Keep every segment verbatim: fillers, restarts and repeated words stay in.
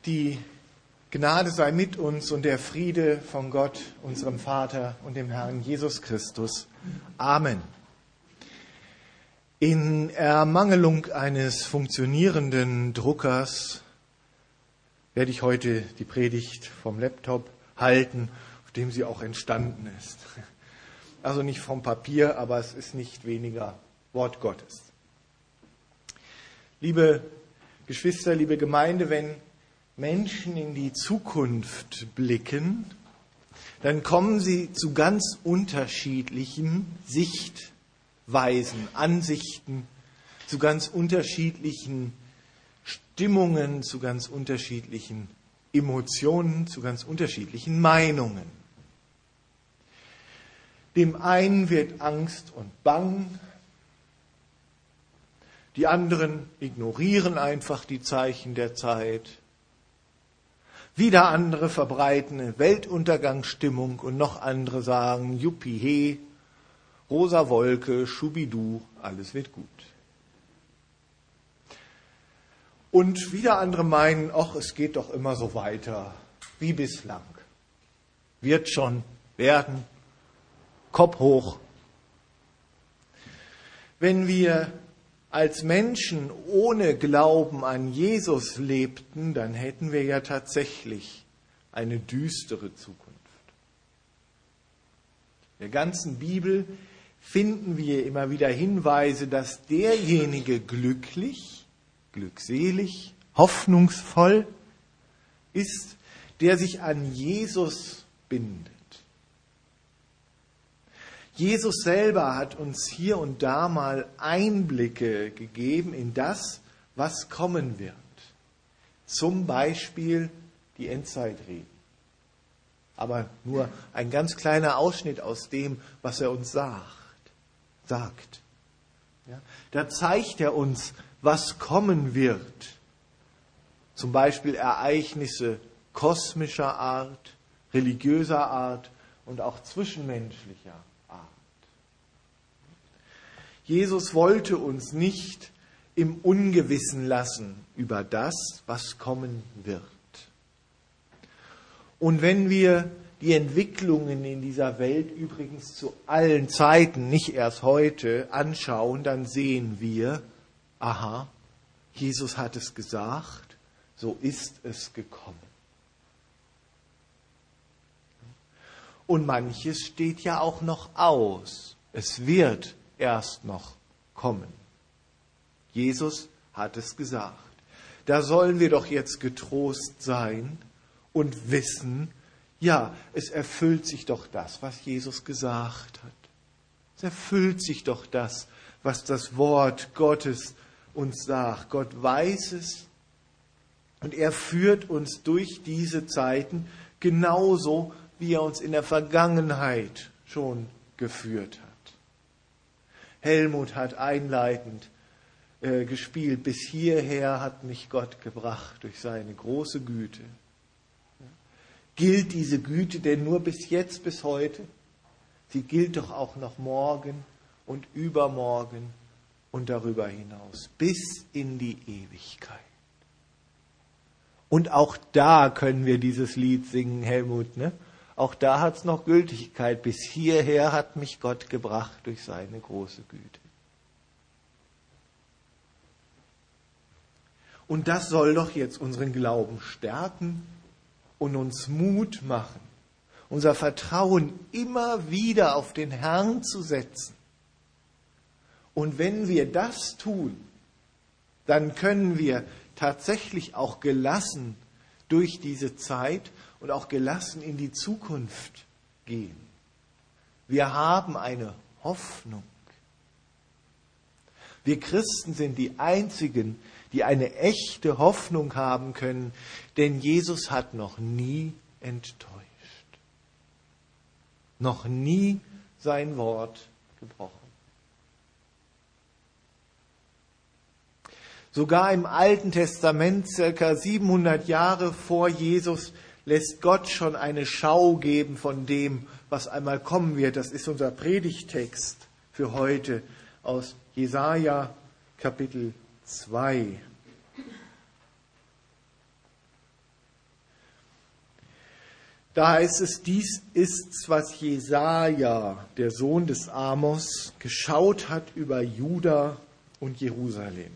Die Gnade sei mit uns und der Friede von Gott, unserem Vater und dem Herrn Jesus Christus. Amen. In Ermangelung eines funktionierenden Druckers werde ich heute die Predigt vom Laptop halten, auf dem sie auch entstanden ist. Also nicht vom Papier, aber es ist nicht weniger Wort Gottes. Liebe Geschwister, liebe Gemeinde, wenn Menschen in die Zukunft blicken, dann kommen sie zu ganz unterschiedlichen Sichtweisen, Ansichten, zu ganz unterschiedlichen Stimmungen, zu ganz unterschiedlichen Emotionen, zu ganz unterschiedlichen Meinungen. Dem einen wird Angst und Bang, die anderen ignorieren einfach die Zeichen der Zeit. Wieder andere verbreiten eine Weltuntergangsstimmung und noch andere sagen, Juppie, he, rosa Wolke, Schubidu, alles wird gut. Und wieder andere meinen, ach, es geht doch immer so weiter wie bislang. Wird schon werden, Kopf hoch. Wenn wir als Menschen ohne Glauben an Jesus lebten, dann hätten wir ja tatsächlich eine düstere Zukunft. In der ganzen Bibel finden wir immer wieder Hinweise, dass derjenige glücklich, glückselig, hoffnungsvoll ist, der sich an Jesus bindet. Jesus selber hat uns hier und da mal Einblicke gegeben in das, was kommen wird. Zum Beispiel die Endzeitreden. Aber nur ein ganz kleiner Ausschnitt aus dem, was er uns sagt. sagt. Ja, da zeigt er uns, was kommen wird. Zum Beispiel Ereignisse kosmischer Art, religiöser Art und auch zwischenmenschlicher Art. Jesus wollte uns nicht im Ungewissen lassen über das, was kommen wird. Und wenn wir die Entwicklungen in dieser Welt übrigens zu allen Zeiten, nicht erst heute, anschauen, dann sehen wir, aha, Jesus hat es gesagt, so ist es gekommen. Und manches steht ja auch noch aus. Es wird erst noch kommen. Jesus hat es gesagt. Da sollen wir doch jetzt getrost sein und wissen, ja, es erfüllt sich doch das, was Jesus gesagt hat. Es erfüllt sich doch das, was das Wort Gottes uns sagt. Gott weiß es und er führt uns durch diese Zeiten genauso, wie er uns in der Vergangenheit schon geführt hat. Helmut hat einleitend äh, gespielt, bis hierher hat mich Gott gebracht durch seine große Güte. Ja. Gilt diese Güte denn nur bis jetzt, bis heute? Sie gilt doch auch noch morgen und übermorgen und darüber hinaus, bis in die Ewigkeit. Und auch da können wir dieses Lied singen, Helmut, ne? Auch da hat es noch Gültigkeit. Bis hierher hat mich Gott gebracht durch seine große Güte. Und das soll doch jetzt unseren Glauben stärken und uns Mut machen, unser Vertrauen immer wieder auf den Herrn zu setzen. Und wenn wir das tun, dann können wir tatsächlich auch gelassen durch diese Zeit und auch gelassen in die Zukunft gehen. Wir haben eine Hoffnung. Wir Christen sind die Einzigen, die eine echte Hoffnung haben können, denn Jesus hat noch nie enttäuscht. Noch nie sein Wort gebrochen. Sogar im Alten Testament, circa siebenhundert Jahre vor Jesus, lässt Gott schon eine Schau geben von dem, was einmal kommen wird. Das ist unser Predigtext für heute aus Jesaja Kapitel zwei. Da heißt es, dies ist's, was Jesaja, der Sohn des Amos, geschaut hat über Juda und Jerusalem.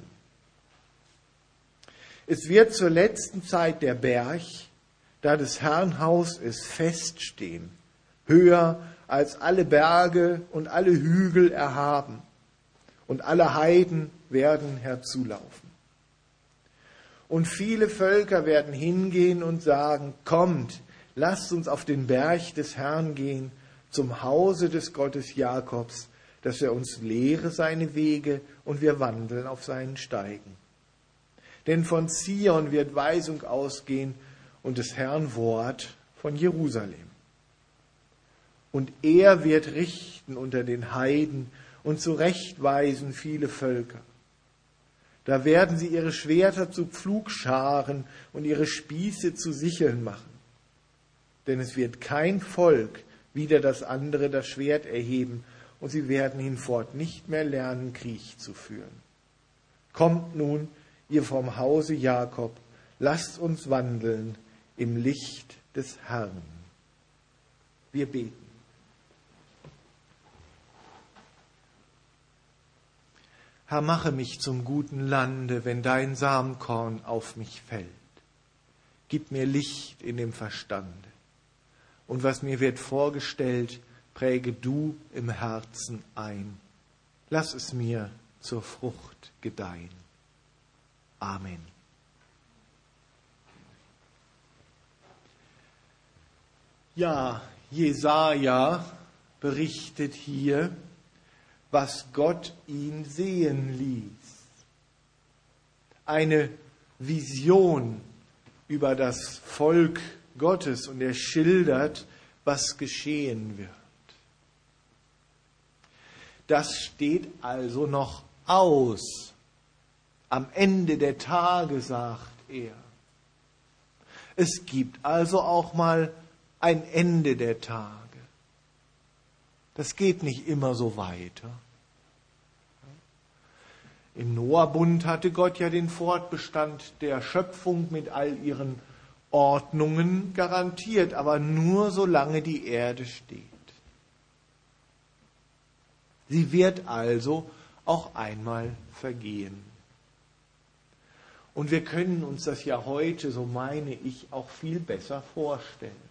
Es wird zur letzten Zeit der Berg, da des Herrn Haus ist, feststehen, höher als alle Berge und alle Hügel erhaben, und alle Heiden werden herzulaufen. Und viele Völker werden hingehen und sagen, kommt, lasst uns auf den Berg des Herrn gehen, zum Hause des Gottes Jakobs, dass er uns lehre seine Wege und wir wandeln auf seinen Steigen. Denn von Zion wird Weisung ausgehen und des Herrn Wort von Jerusalem. Und er wird richten unter den Heiden und zurechtweisen viele Völker. Da werden sie ihre Schwerter zu Pflugscharen und ihre Spieße zu Sicheln machen. Denn es wird kein Volk wider das andere das Schwert erheben, und sie werden hinfort nicht mehr lernen, Krieg zu führen. Kommt nun, ihr vom Hause Jakob, lasst uns wandeln im Licht des Herrn. Wir beten. Herr, mache mich zum guten Lande, wenn dein Samenkorn auf mich fällt. Gib mir Licht in dem Verstande. Und was mir wird vorgestellt, präge du im Herzen ein. Lass es mir zur Frucht gedeihen. Amen. Ja, Jesaja berichtet hier, was Gott ihn sehen ließ. Eine Vision über das Volk Gottes, und er schildert, was geschehen wird. Das steht also noch aus. Am Ende der Tage, sagt er. Es gibt also auch mal ein Ende der Tage. Das geht nicht immer so weiter. Im Noah-Bund hatte Gott ja den Fortbestand der Schöpfung mit all ihren Ordnungen garantiert, aber nur solange die Erde steht. Sie wird also auch einmal vergehen. Und wir können uns das ja heute, so meine ich, auch viel besser vorstellen.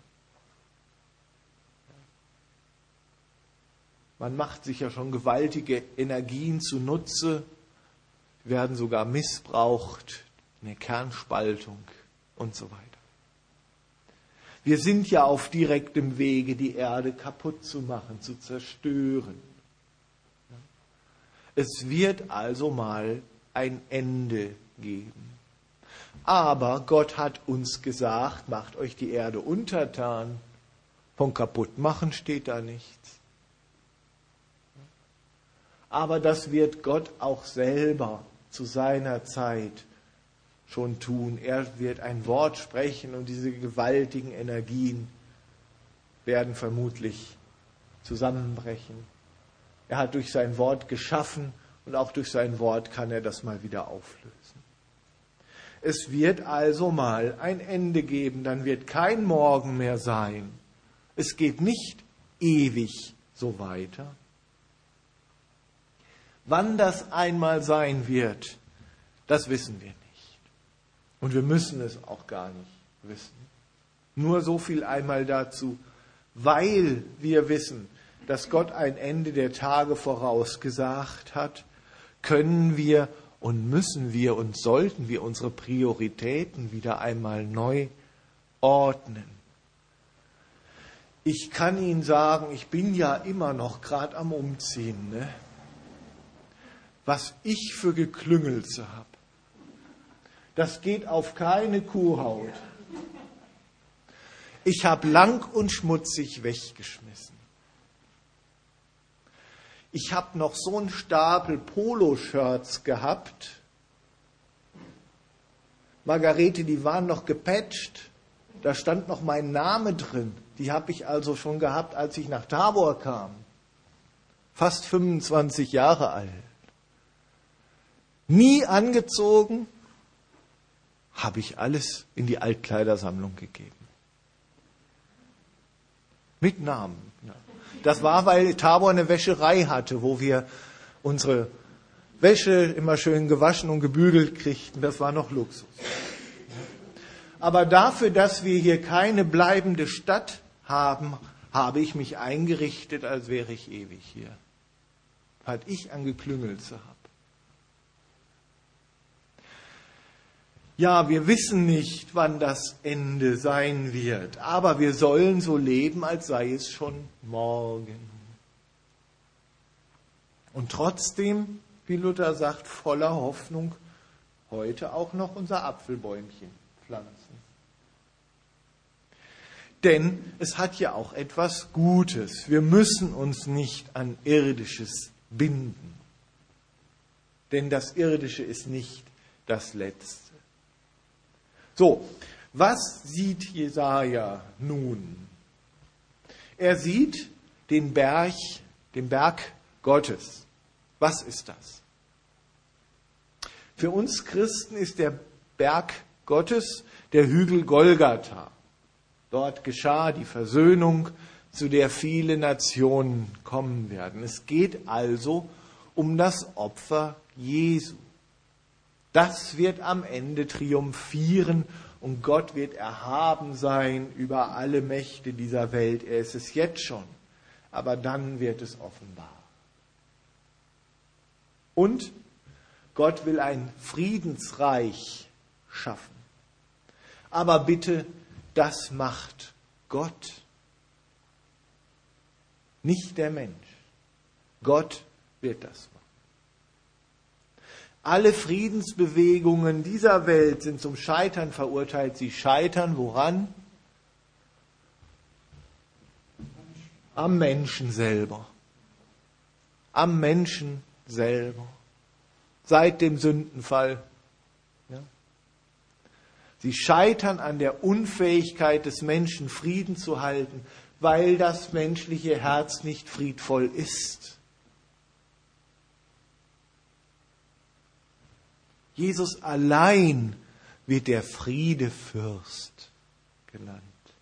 Man macht sich ja schon gewaltige Energien zunutze, werden sogar missbraucht, eine Kernspaltung und so weiter. Wir sind ja auf direktem Wege, die Erde kaputt zu machen, zu zerstören. Es wird also mal ein Ende geben. Aber Gott hat uns gesagt, macht euch die Erde untertan. Von kaputt machen steht da nichts. Aber das wird Gott auch selber zu seiner Zeit schon tun. Er wird ein Wort sprechen und diese gewaltigen Energien werden vermutlich zusammenbrechen. Er hat durch sein Wort geschaffen und auch durch sein Wort kann er das mal wieder auflösen. Es wird also mal ein Ende geben, dann wird kein Morgen mehr sein. Es geht nicht ewig so weiter. Wann das einmal sein wird, das wissen wir nicht. Und wir müssen es auch gar nicht wissen. Nur so viel einmal dazu, weil wir wissen, dass Gott ein Ende der Tage vorausgesagt hat, können wir und müssen wir und sollten wir unsere Prioritäten wieder einmal neu ordnen. Ich kann Ihnen sagen, ich bin ja immer noch gerade am Umziehen, ne? Was ich für Geklüngelze habe. Das geht auf keine Kuhhaut. Ich habe lang und schmutzig weggeschmissen. Ich habe noch so einen Stapel Poloshirts gehabt. Margarete, die waren noch gepatcht. Da stand noch mein Name drin. Die habe ich also schon gehabt, als ich nach Tabor kam. Fast fünfundzwanzig Jahre alt. Nie angezogen, habe ich alles in die Altkleidersammlung gegeben. Mit Namen. Ja. Das war, weil Tabor eine Wäscherei hatte, wo wir unsere Wäsche immer schön gewaschen und gebügelt kriegten. Das war noch Luxus. Aber dafür, dass wir hier keine bleibende Stadt haben, habe ich mich eingerichtet, als wäre ich ewig hier. Weil ich an Geklüngelze habe. Ja, wir wissen nicht, wann das Ende sein wird, aber wir sollen so leben, als sei es schon morgen. Und trotzdem, wie Luther sagt, voller Hoffnung, heute auch noch unser Apfelbäumchen pflanzen. Denn es hat ja auch etwas Gutes. Wir müssen uns nicht an Irdisches binden. Denn das Irdische ist nicht das Letzte. So, was sieht Jesaja nun? Er sieht den Berg, den Berg Gottes. Was ist das? Für uns Christen ist der Berg Gottes der Hügel Golgatha. Dort geschah die Versöhnung, zu der viele Nationen kommen werden. Es geht also um das Opfer Jesu. Das wird am Ende triumphieren und Gott wird erhaben sein über alle Mächte dieser Welt. Er ist es jetzt schon, aber dann wird es offenbar. Und Gott will ein Friedensreich schaffen. Aber bitte, das macht Gott, nicht der Mensch. Gott wird das machen. Alle Friedensbewegungen dieser Welt sind zum Scheitern verurteilt. Sie scheitern woran? Am Menschen selber. Am Menschen selber. Seit dem Sündenfall. Ja. Sie scheitern an der Unfähigkeit des Menschen, Frieden zu halten, weil das menschliche Herz nicht friedvoll ist. Jesus allein wird der Friedefürst genannt.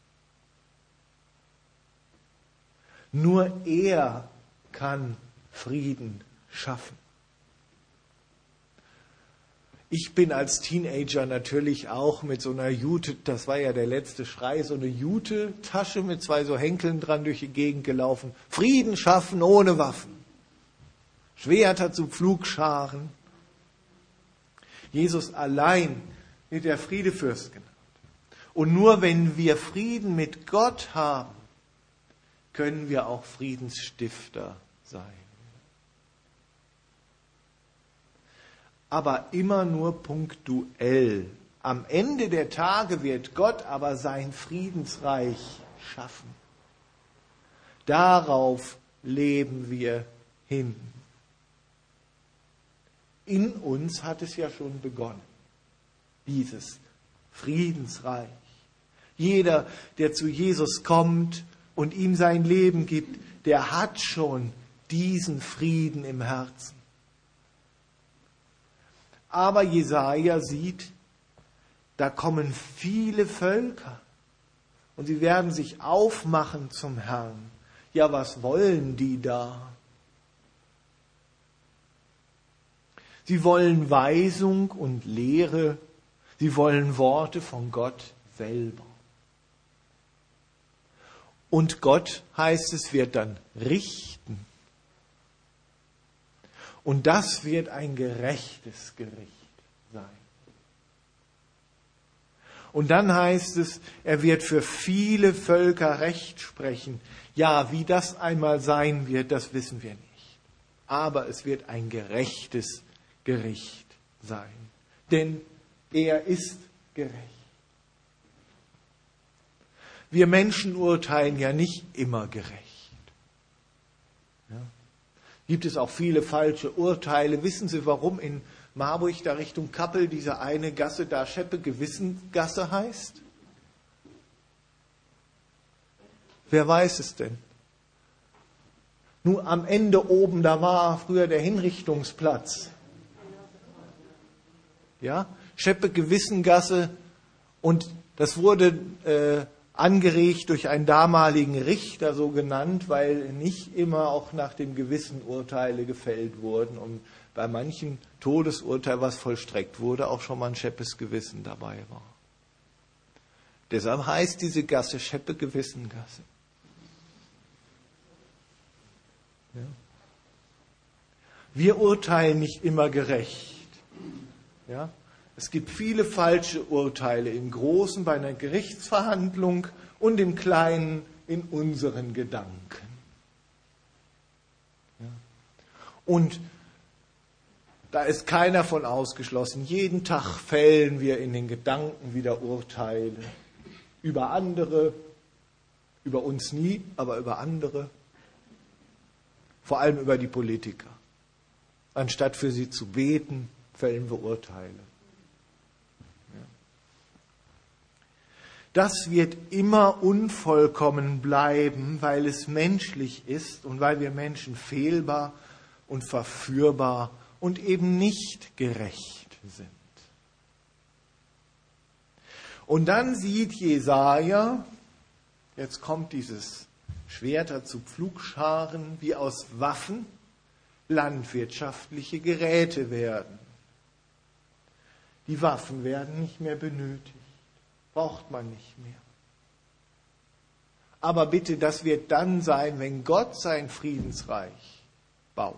Nur er kann Frieden schaffen. Ich bin als Teenager natürlich auch mit so einer Jute, das war ja der letzte Schrei, so eine Jute-Tasche mit zwei so Henkeln dran durch die Gegend gelaufen. Frieden schaffen ohne Waffen. Schwerter zu Pflugscharen. Jesus allein wird der Friedefürst genannt. Und nur wenn wir Frieden mit Gott haben, können wir auch Friedensstifter sein. Aber immer nur punktuell. Am Ende der Tage wird Gott aber sein Friedensreich schaffen. Darauf leben wir hin. In uns hat es ja schon begonnen, dieses Friedensreich. Jeder, der zu Jesus kommt und ihm sein Leben gibt, der hat schon diesen Frieden im Herzen. Aber Jesaja sieht, da kommen viele Völker und sie werden sich aufmachen zum Herrn. Ja, was wollen die da? Sie wollen Weisung und Lehre. Sie wollen Worte von Gott selber. Und Gott, heißt es, wird dann richten. Und das wird ein gerechtes Gericht sein. Und dann heißt es, er wird für viele Völker Recht sprechen. Ja, wie das einmal sein wird, das wissen wir nicht. Aber es wird ein gerechtes Gericht. Gericht sein. Denn er ist gerecht. Wir Menschen urteilen ja nicht immer gerecht. Ja. Gibt es auch viele falsche Urteile. Wissen Sie, warum in Marburg da Richtung Kappel diese eine Gasse da Scheppe-Gewissengasse heißt? Wer weiß es denn? Nur am Ende oben, da war früher der Hinrichtungsplatz. Ja, Scheppe-Gewissengasse und das wurde äh, angeregt durch einen damaligen Richter, so genannt, weil nicht immer auch nach dem Gewissen Urteile gefällt wurden und bei manchen Todesurteil, was vollstreckt wurde, auch schon mal ein scheppes Gewissen dabei war. Deshalb heißt diese Gasse Scheppe-Gewissengasse. Ja. Wir urteilen nicht immer gerecht. Ja. Es gibt viele falsche Urteile im Großen bei einer Gerichtsverhandlung und im Kleinen in unseren Gedanken. Ja. Und da ist keiner von ausgeschlossen. Jeden Tag fällen wir in den Gedanken wieder Urteile über andere, über uns nie, aber über andere, vor allem über die Politiker. Anstatt für sie zu beten, fällen wir Urteile. Das wird immer unvollkommen bleiben, weil es menschlich ist und weil wir Menschen fehlbar und verführbar und eben nicht gerecht sind. Und dann sieht Jesaja, jetzt kommt dieses Schwerter zu Pflugscharen, wie aus Waffen landwirtschaftliche Geräte werden. Die Waffen werden nicht mehr benötigt, braucht man nicht mehr. Aber bitte, das wird dann sein, wenn Gott sein Friedensreich baut.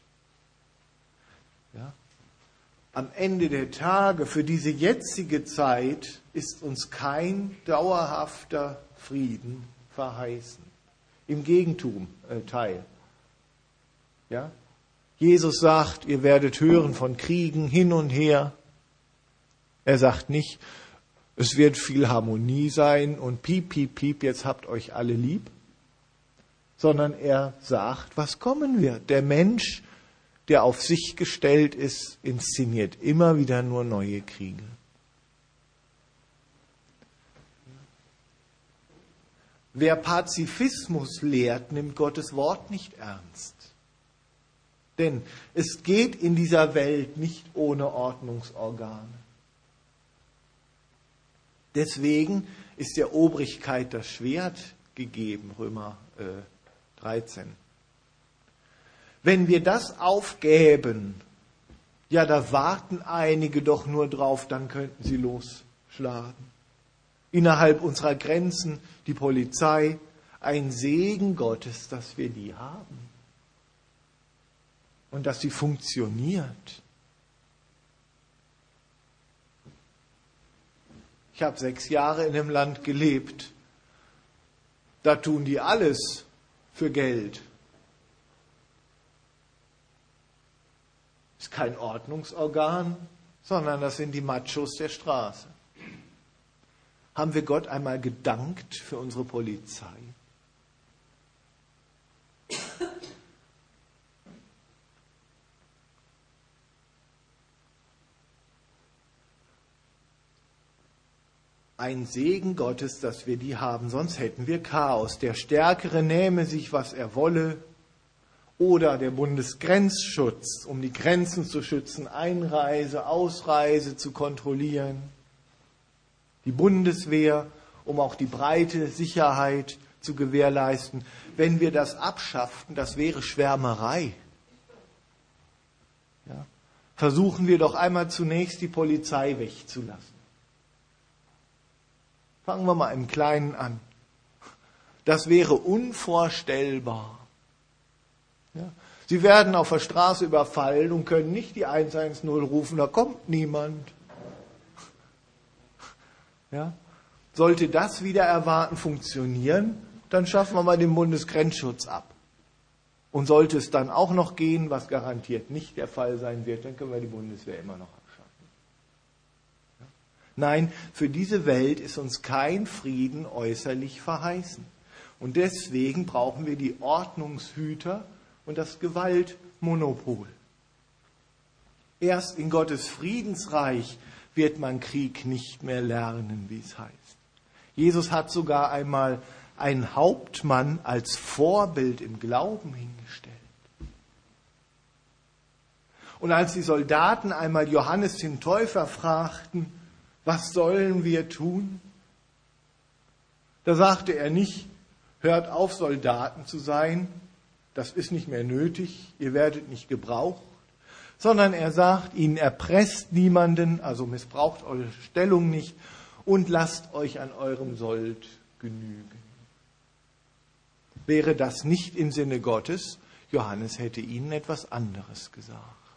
Ja? Am Ende der Tage, für diese jetzige Zeit, ist uns kein dauerhafter Frieden verheißen. Im Gegenteil. Ja? Jesus sagt, ihr werdet hören von Kriegen hin und her. Er sagt nicht, es wird viel Harmonie sein und piep, piep, piep, jetzt habt euch alle lieb. Sondern er sagt, was kommen wird. Der Mensch, der auf sich gestellt ist, inszeniert immer wieder nur neue Kriege. Wer Pazifismus lehrt, nimmt Gottes Wort nicht ernst. Denn es geht in dieser Welt nicht ohne Ordnungsorgane. Deswegen ist der Obrigkeit das Schwert gegeben, Römer äh, dreizehn. Wenn wir das aufgäben, ja, da warten einige doch nur drauf, dann könnten sie losschlagen. Innerhalb unserer Grenzen die Polizei, ein Segen Gottes, dass wir die haben und dass sie funktioniert. Ich habe sechs Jahre in dem Land gelebt. Da tun die alles für Geld. Ist kein Ordnungsorgan, sondern das sind die Machos der Straße. Haben wir Gott einmal gedankt für unsere Polizei? Ein Segen Gottes, dass wir die haben, sonst hätten wir Chaos. Der Stärkere nähme sich, was er wolle, oder der Bundesgrenzschutz, um die Grenzen zu schützen, Einreise, Ausreise zu kontrollieren. Die Bundeswehr, um auch die breite Sicherheit zu gewährleisten. Wenn wir das abschafften, das wäre Schwärmerei. Ja? Versuchen wir doch einmal zunächst die Polizei wegzulassen. Fangen wir mal im Kleinen an. Das wäre unvorstellbar. Ja? Sie werden auf der Straße überfallen und können nicht die eins eins null rufen, da kommt niemand. Ja? Sollte das wieder erwarten funktionieren, dann schaffen wir mal den Bundesgrenzschutz ab. Und sollte es dann auch noch gehen, was garantiert nicht der Fall sein wird, dann können wir die Bundeswehr immer noch abschaffen. Ja? Nein, für diese Welt ist uns kein Frieden äußerlich verheißen. Und deswegen brauchen wir die Ordnungshüter und das Gewaltmonopol. Erst in Gottes Friedensreich wird man Krieg nicht mehr lernen, wie es heißt. Jesus hat sogar einmal einen Hauptmann als Vorbild im Glauben hingestellt. Und als die Soldaten einmal Johannes den Täufer fragten, was sollen wir tun? Da sagte er nicht, hört auf, Soldaten zu sein, das ist nicht mehr nötig, ihr werdet nicht gebraucht, sondern er sagt ihnen, erpresst niemanden, also missbraucht eure Stellung nicht und lasst euch an eurem Sold genügen. Wäre das nicht im Sinne Gottes, Johannes hätte ihnen etwas anderes gesagt.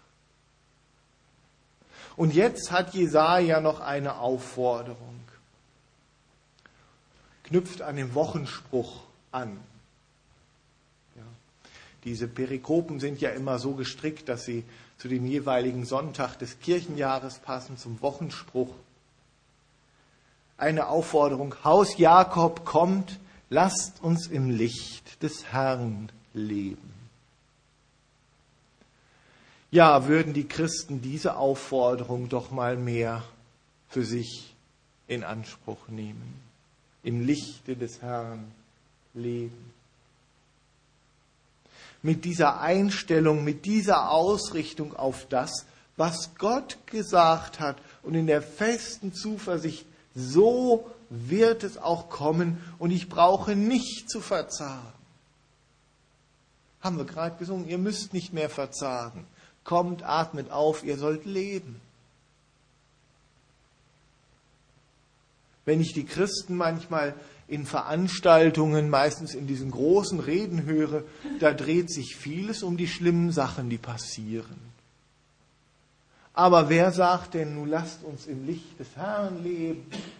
Und jetzt hat Jesaja noch eine Aufforderung. Knüpft an den Wochenspruch an. Ja. Diese Perikopen sind ja immer so gestrickt, dass sie zu dem jeweiligen Sonntag des Kirchenjahres passen, zum Wochenspruch. Eine Aufforderung, Haus Jakob kommt, lasst uns im Licht des Herrn leben. Ja, würden die Christen diese Aufforderung doch mal mehr für sich in Anspruch nehmen. Im Lichte des Herrn leben. Mit dieser Einstellung, mit dieser Ausrichtung auf das, was Gott gesagt hat und in der festen Zuversicht, so wird es auch kommen und ich brauche nicht zu verzagen. Haben wir gerade gesungen, ihr müsst nicht mehr verzagen. Kommt, atmet auf, ihr sollt leben. Wenn ich die Christen manchmal in Veranstaltungen, meistens in diesen großen Reden höre, da dreht sich vieles um die schlimmen Sachen, die passieren. Aber wer sagt denn, nun lasst uns im Licht des Herrn leben?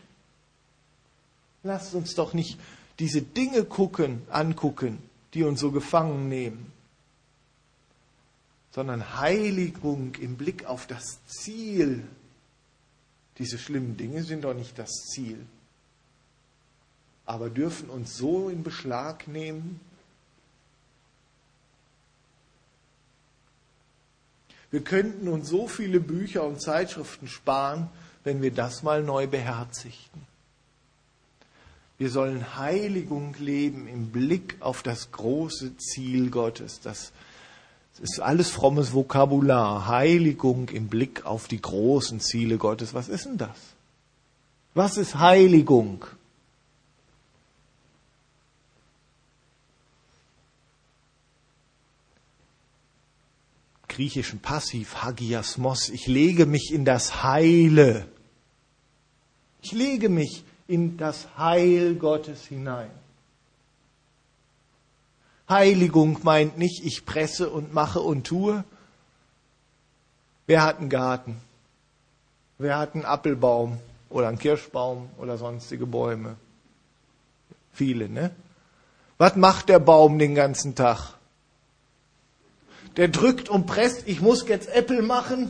Lasst uns doch nicht diese Dinge gucken, angucken, die uns so gefangen nehmen, sondern Heiligung im Blick auf das Ziel. Diese schlimmen Dinge sind doch nicht das Ziel, aber dürfen uns so in Beschlag nehmen. Wir könnten uns so viele Bücher und Zeitschriften sparen, wenn wir das mal neu beherzigten. Wir sollen Heiligung leben im Blick auf das große Ziel Gottes. Das ist alles frommes Vokabular. Heiligung im Blick auf die großen Ziele Gottes. Was ist denn das? Was ist Heiligung? Griechischen Passiv, hagiasmos. Ich lege mich in das Heile. Ich lege mich in das Heil Gottes hinein. Heiligung meint nicht, ich presse und mache und tue. Wer hat einen Garten? Wer hat einen Apfelbaum oder einen Kirschbaum oder sonstige Bäume? Viele, ne? Was macht der Baum den ganzen Tag? Der drückt und presst, ich muss jetzt Äpfel machen.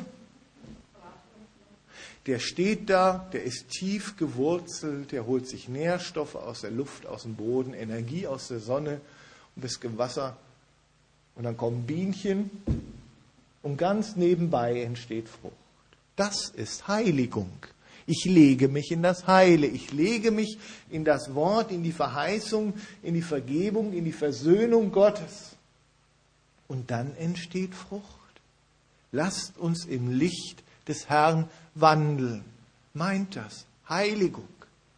Der steht da, der ist tief gewurzelt, der holt sich Nährstoffe aus der Luft, aus dem Boden, Energie aus der Sonne und bisschen Wasser. Und dann kommen Bienchen und ganz nebenbei entsteht Frucht. Das ist Heiligung. Ich lege mich in das Heile, ich lege mich in das Wort, in die Verheißung, in die Vergebung, in die Versöhnung Gottes. Und dann entsteht Frucht. Lasst uns im Licht des Herrn wandeln. Meint das? Heiligung.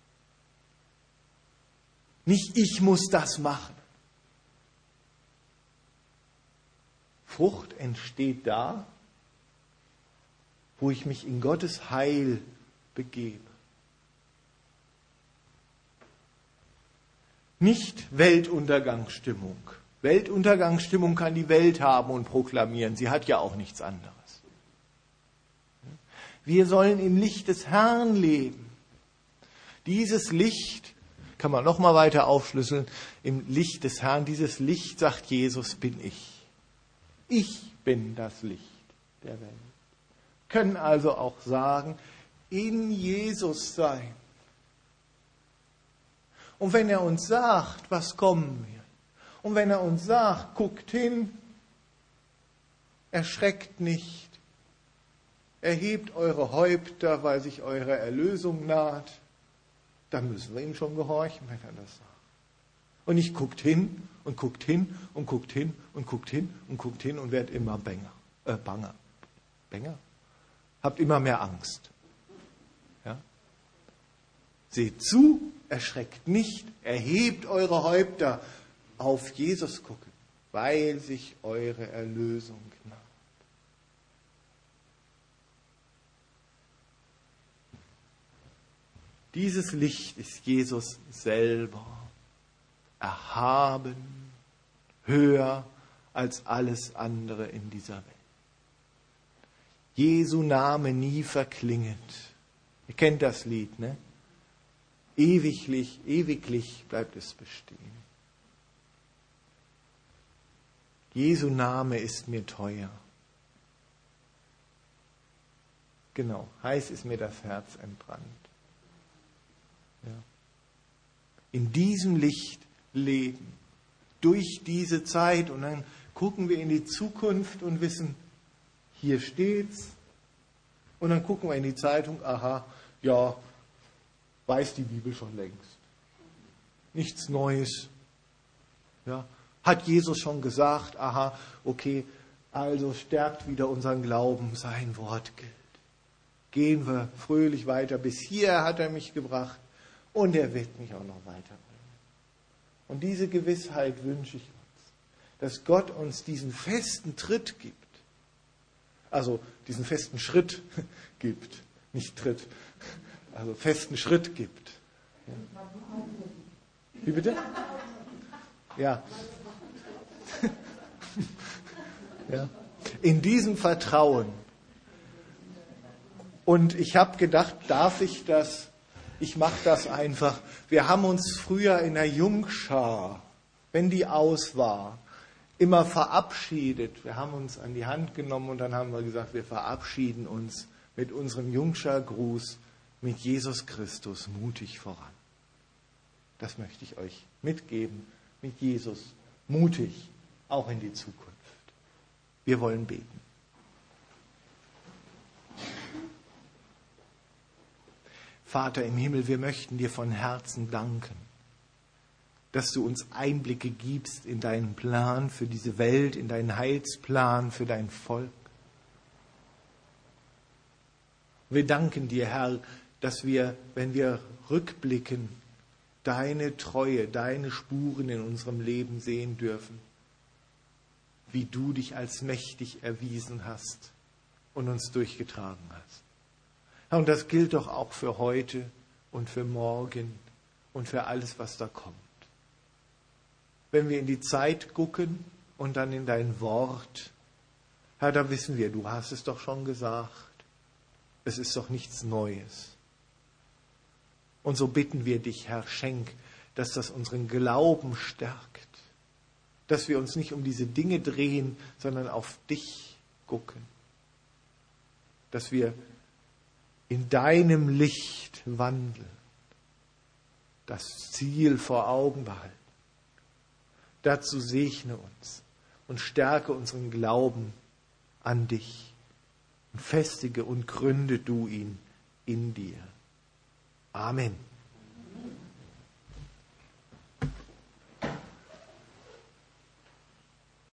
Nicht ich muss das machen. Frucht entsteht da, wo ich mich in Gottes Heil begebe. Nicht Weltuntergangsstimmung. Weltuntergangsstimmung kann die Welt haben und proklamieren. Sie hat ja auch nichts anderes. Wir sollen im Licht des Herrn leben. Dieses Licht, kann man noch mal weiter aufschlüsseln, im Licht des Herrn, dieses Licht, sagt Jesus, bin ich. Ich bin das Licht der Welt. Können also auch sagen, in Jesus sein. Und wenn er uns sagt, was kommen wird, und wenn er uns sagt, guckt hin, erschreckt nicht, erhebt eure Häupter, weil sich eure Erlösung naht, dann müssen wir ihm schon gehorchen, wenn er das sagt. Und nicht guckt hin und guckt hin und guckt hin und guckt hin und guckt hin und werdet immer bänger, äh, banger. Bänger? Habt immer mehr Angst. Ja? Seht zu erschreckt nicht, erhebt eure Häupter, auf Jesus gucken, weil sich eure Erlösung naht. Dieses Licht ist Jesus selber, erhaben, höher als alles andere in dieser Welt. Jesu Name nie verklinget. Ihr kennt das Lied, ne? Ewiglich, ewiglich bleibt es bestehen. Jesu Name ist mir teuer. Genau, heiß ist mir das Herz entbrannt. Ja. In diesem Licht leben, durch diese Zeit, und dann gucken wir in die Zukunft und wissen, hier steht's, und dann gucken wir in die Zeitung, aha, ja, weiß die Bibel schon längst. Nichts Neues. Ja, hat Jesus schon gesagt, aha, okay, also stärkt wieder unseren Glauben, sein Wort gilt. Gehen wir fröhlich weiter, bis hier hat er mich gebracht und er wird mich auch noch weiterbringen. Und diese Gewissheit wünsche ich uns, dass Gott uns diesen festen Tritt gibt, also diesen festen Schritt gibt, nicht Tritt, also festen Schritt gibt. Ja. Wie bitte? Ja. Ja. In diesem Vertrauen. Und ich habe gedacht, darf ich das? Ich mache das einfach. Wir haben uns früher in der Jungschar, wenn die aus war, immer verabschiedet. Wir haben uns an die Hand genommen und dann haben wir gesagt, wir verabschieden uns mit unserem Jungschargruß mit Jesus Christus mutig voran. Das möchte ich euch mitgeben, mit Jesus mutig, auch in die Zukunft. Wir wollen beten. Vater im Himmel, wir möchten dir von Herzen danken, dass du uns Einblicke gibst in deinen Plan für diese Welt, in deinen Heilsplan für dein Volk. Wir danken dir, Herr, dass wir, wenn wir rückblicken, deine Treue, deine Spuren in unserem Leben sehen dürfen, wie du dich als mächtig erwiesen hast und uns durchgetragen hast. Herr, und das gilt doch auch für heute und für morgen und für alles, was da kommt. Wenn wir in die Zeit gucken und dann in dein Wort, Herr, da wissen wir, du hast es doch schon gesagt, es ist doch nichts Neues. Und so bitten wir dich, Herr, schenk, dass das unseren Glauben stärkt, dass wir uns nicht um diese Dinge drehen, sondern auf dich gucken, dass wir in deinem Licht wandeln, das Ziel vor Augen behalten. Dazu segne uns und stärke unseren Glauben an dich und festige und gründe du ihn in dir. Amen.